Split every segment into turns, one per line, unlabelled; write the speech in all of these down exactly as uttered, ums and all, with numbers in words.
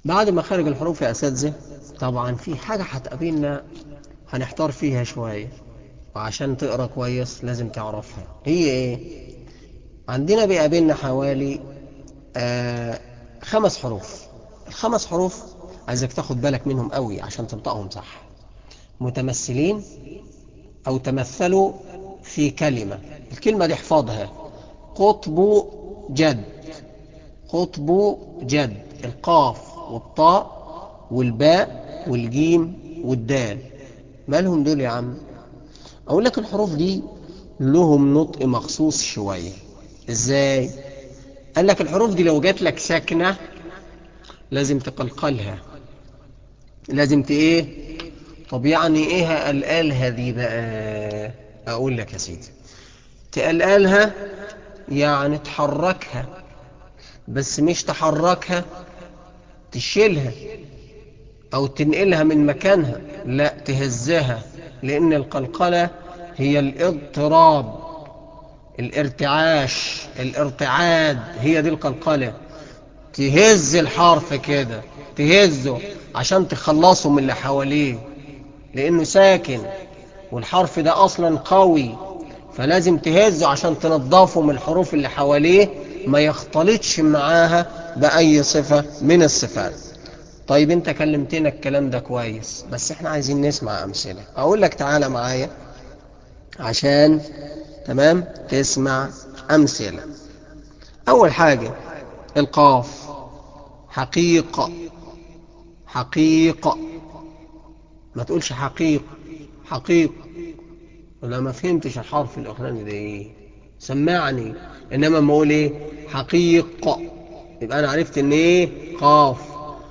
بعد مخارج الحروف يا أساتذة، طبعا في حاجة هتقابلنا هنحتار فيها شوية، وعشان تقرأ كويس لازم تعرفها. هي ايه؟ عندنا بيقابلنا حوالي آه خمس حروف. الخمس حروف عايزك تاخد بالك منهم قوي عشان تنطقهم صح. متمثلين أو تمثلوا في كلمة. الكلمة دي احفظها: قطب جد. قطب جد. القاف والطاء والباء والجيم والدال. مالهم دول يا عم؟ اقول لك الحروف دي لهم نطق مخصوص شوية. ازاي؟ قال لك الحروف دي لو جات لك ساكنة لازم تقلقلها، لازم ت ايه. طب يعني ايه هقلقلها دي بقى؟ اقول لك يا سيدي، تقلقلها يعني تحركها، بس مش تحركها تشيلها او تنقلها من مكانها، لا تهزها. لان القلقلة هي الاضطراب، الارتعاش، الارتعاد، هي دي القلقلة. تهز الحرف كده، تهزه عشان تخلصه من اللي حواليه، لانه ساكن والحرف ده اصلا قوي، فلازم تهزه عشان تنضفه من الحروف اللي حواليه، ما يختلطش معاها بأي صفة من الصفات. طيب انت كلمتنا الكلام ده كويس، بس احنا عايزين نسمع امثلة. اقول لك تعالى معايا عشان تمام تسمع امثلة. اول حاجة القاف. حقيقة. حقيقة. ما تقولش حقيق. حقيق. ولا ما فهمتش الحرف الاخراني ده ايه؟ سمعني. انما ما اقول ايه حقيقة، يبقى انا عرفت ان ايه قاف.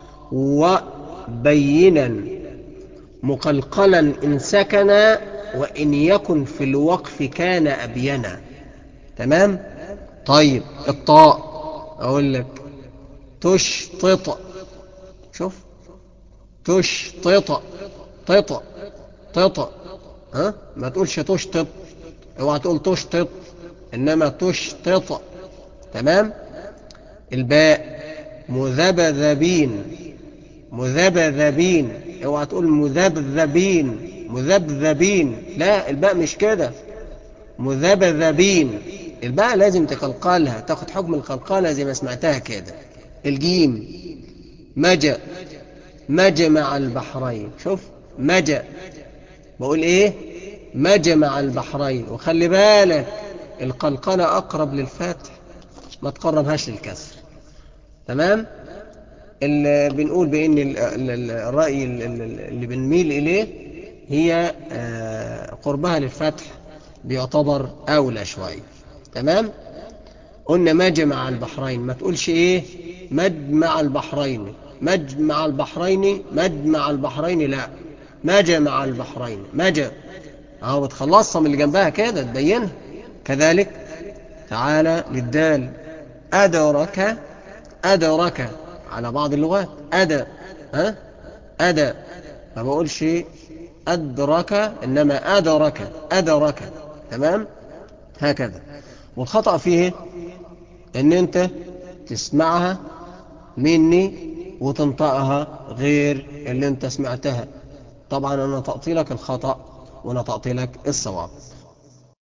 وبينا مقلقلا إن سكن، وإن يكن في الوقف كان أبينا. تمام. طيب الطاء، أقول لك تشطط. شوف، تشطط. طط. طط. ها، ما تقولش تشطط، اوعى تقول تشطط، انما تشطط. تمام. الباء مذبذبين. مذبذبين، اوعى تقول مذبذبين. مذبذبين، لا الباء مش كده، مذبذبين. الباء لازم تقلقلها، تاخد حكم القلقلة زي ما سمعتها كده. الجيم مجأ. مجمع البحرين. شوف، مجأ، بقول ايه مجمع البحرين. وخلي بالك القلقلة اقرب للفتح، ما تقربهاش للكسر. تمام. اللي بنقول بان ال- ال- ال- الرأي ال- ال- اللي بنميل اليه هي آه، قربها للفتح بيعتبر اولى شوية. تمام. قلنا مجمع البحرين، ما تقولش ايه مجمع البحرين. مجمع البحرين، مجمع البحرين، لا، مجمع البحرين. مجا اهو بتخلصها من اللي جنبها كده تبينها. كذلك تعالى للدال. أدرك. أدرك على بعض اللغات أدى. ها، أدى. ما بقولش أدرك، إنما أدرك. أدرك. تمام. هكذا. والخطأ فيه إن أنت تسمعها مني وتنطقها غير اللي أنت سمعتها. طبعا أنا نطقت لك الخطأ ونطقت لك الصواب.